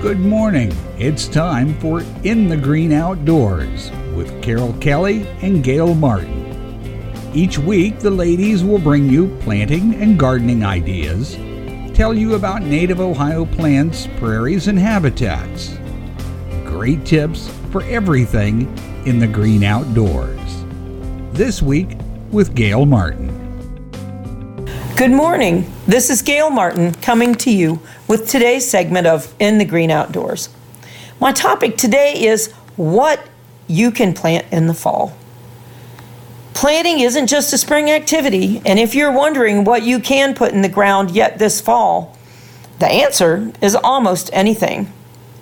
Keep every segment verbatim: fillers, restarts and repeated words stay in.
Good morning. It's time for In the Green Outdoors with Carol Kelly and Gail Martin. Each week, the ladies will bring you planting and gardening ideas, tell you about native Ohio plants, prairies, and habitats. Great tips for everything in the green outdoors. This week with Gail Martin. Good morning. This is Gail Martin coming to you with today's segment of In the Green Outdoors. My topic today is what you can plant in the fall. Planting isn't just a spring activity, and if you're wondering what you can put in the ground yet this fall, the answer is almost anything.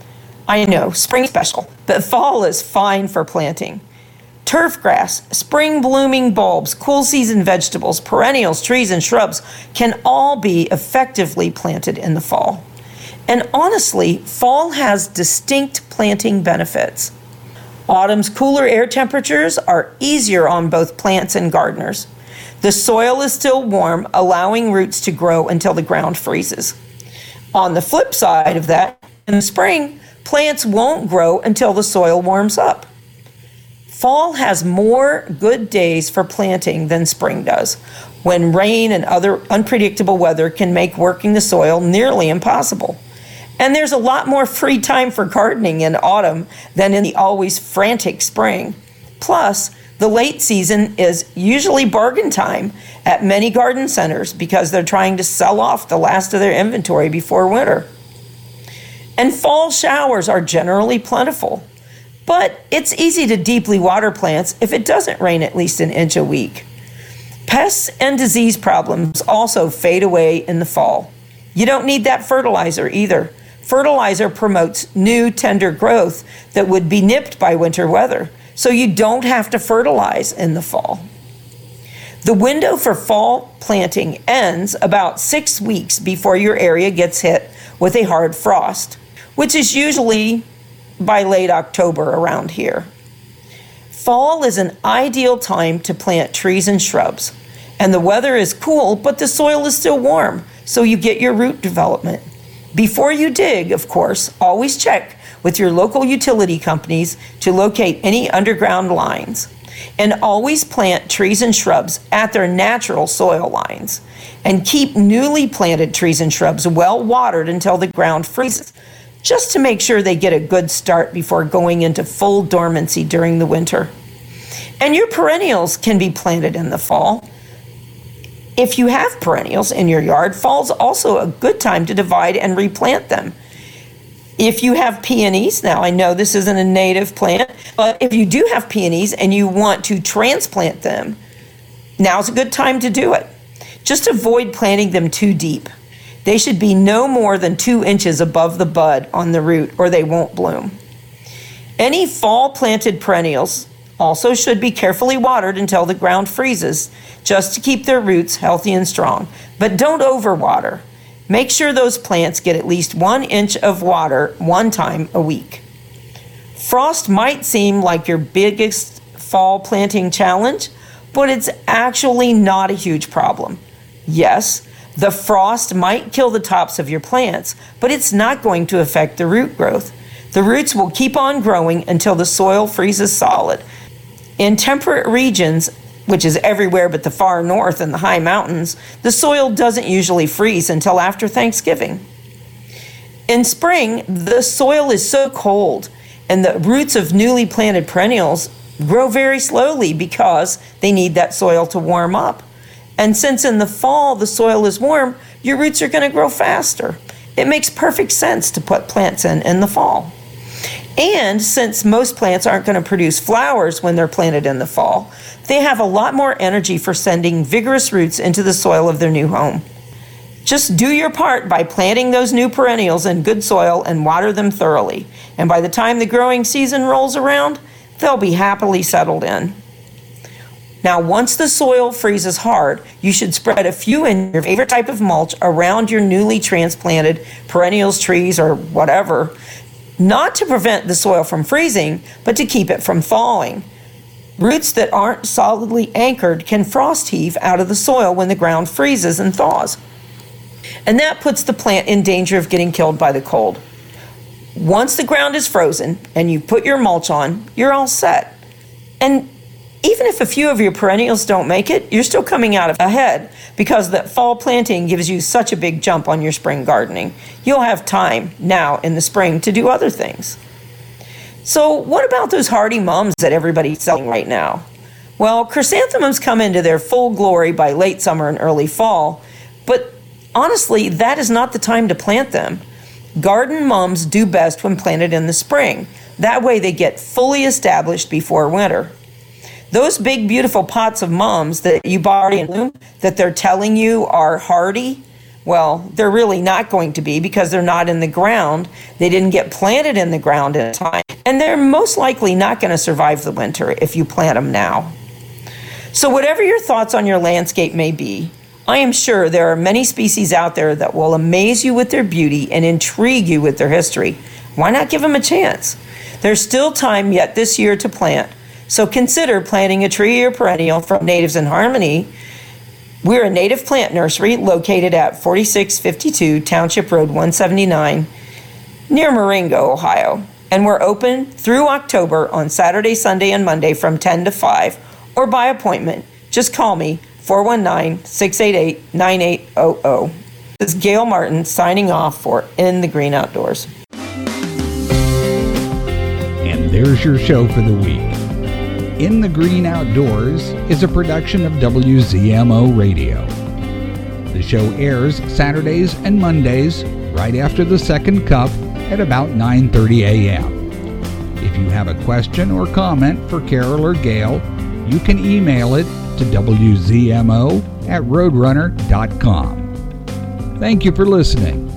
I know, spring special, but fall is fine for planting. Turf grass, spring blooming bulbs, cool season vegetables, perennials, trees, and shrubs can all be effectively planted in the fall. And honestly, fall has distinct planting benefits. Autumn's cooler air temperatures are easier on both plants and gardeners. The soil is still warm, allowing roots to grow until the ground freezes. On the flip side of that, in the spring, plants won't grow until the soil warms up. Fall has more good days for planting than spring does, when rain and other unpredictable weather can make working the soil nearly impossible. And there's a lot more free time for gardening in autumn than in the always frantic spring. Plus, the late season is usually bargain time at many garden centers because they're trying to sell off the last of their inventory before winter. And fall showers are generally plentiful. But it's easy to deeply water plants if it doesn't rain at least an inch a week. Pests and disease problems also fade away in the fall. You don't need that fertilizer either. Fertilizer promotes new, tender growth that would be nipped by winter weather, so you don't have to fertilize in the fall. The window for fall planting ends about six weeks before your area gets hit with a hard frost, which is usually by late October around here. Fall is an ideal time to plant trees and shrubs, and the weather is cool, but the soil is still warm, so you get your root development. Before you dig, of course, always check with your local utility companies to locate any underground lines. And always plant trees and shrubs at their natural soil lines. And keep newly planted trees and shrubs well watered until the ground freezes, just to make sure they get a good start before going into full dormancy during the winter. And your perennials can be planted in the fall. If you have perennials in your yard, fall's also a good time to divide and replant them. If you have peonies, now I know this isn't a native plant, but if you do have peonies and you want to transplant them, now's a good time to do it. Just avoid planting them too deep. They should be no more than two inches above the bud on the root or they won't bloom. Any fall planted perennials also should be carefully watered until the ground freezes, just to keep their roots healthy and strong. But don't overwater. Make sure those plants get at least one inch of water one time a week. Frost might seem like your biggest fall planting challenge, but it's actually not a huge problem. Yes, the frost might kill the tops of your plants, but it's not going to affect the root growth. The roots will keep on growing until the soil freezes solid. In temperate regions, which is everywhere but the far north and the high mountains, the soil doesn't usually freeze until after Thanksgiving. In spring, the soil is so cold, and the roots of newly planted perennials grow very slowly because they need that soil to warm up. And since in the fall the soil is warm, your roots are going to grow faster. It makes perfect sense to put plants in in the fall. And since most plants aren't going to produce flowers when they're planted in the fall, they have a lot more energy for sending vigorous roots into the soil of their new home. Just do your part by planting those new perennials in good soil and water them thoroughly. And by the time the growing season rolls around, they'll be happily settled in. Now, once the soil freezes hard, you should spread a few in your favorite type of mulch around your newly transplanted perennials, trees, or whatever, not to prevent the soil from freezing, but to keep it from thawing. Roots that aren't solidly anchored can frost heave out of the soil when the ground freezes and thaws. And that puts the plant in danger of getting killed by the cold. Once the ground is frozen and you put your mulch on, you're all set. And even if a few of your perennials don't make it, you're still coming out ahead because that fall planting gives you such a big jump on your spring gardening. You'll have time now in the spring to do other things. So what about those hardy mums that everybody's selling right now? Well, chrysanthemums come into their full glory by late summer and early fall, but honestly, that is not the time to plant them. Garden mums do best when planted in the spring. That way they get fully established before winter. Those big, beautiful pots of mums that you bought in bloom that they're telling you are hardy, well, they're really not going to be because they're not in the ground. They didn't get planted in the ground in time. And they're most likely not going to survive the winter if you plant them now. So whatever your thoughts on your landscape may be, I am sure there are many species out there that will amaze you with their beauty and intrigue you with their history. Why not give them a chance? There's still time yet this year to plant. So consider planting a tree or perennial from Natives in Harmony. We're a native plant nursery located at forty-six fifty-two Township Road one seventy-nine near Marengo, Ohio. And we're open through October on Saturday, Sunday, and Monday from ten to five or by appointment. Just call me, four one nine, six eight eight, nine eight zero zero. This is Gail Martin signing off for In the Green Outdoors. And there's your show for the week. In the Green Outdoors is a production of W Z M O Radio. The show airs Saturdays and Mondays right after the second cup at about nine thirty a.m. If you have a question or comment for Carol or Gail, you can email it to W Z M O at roadrunner dot com. Thank you for listening.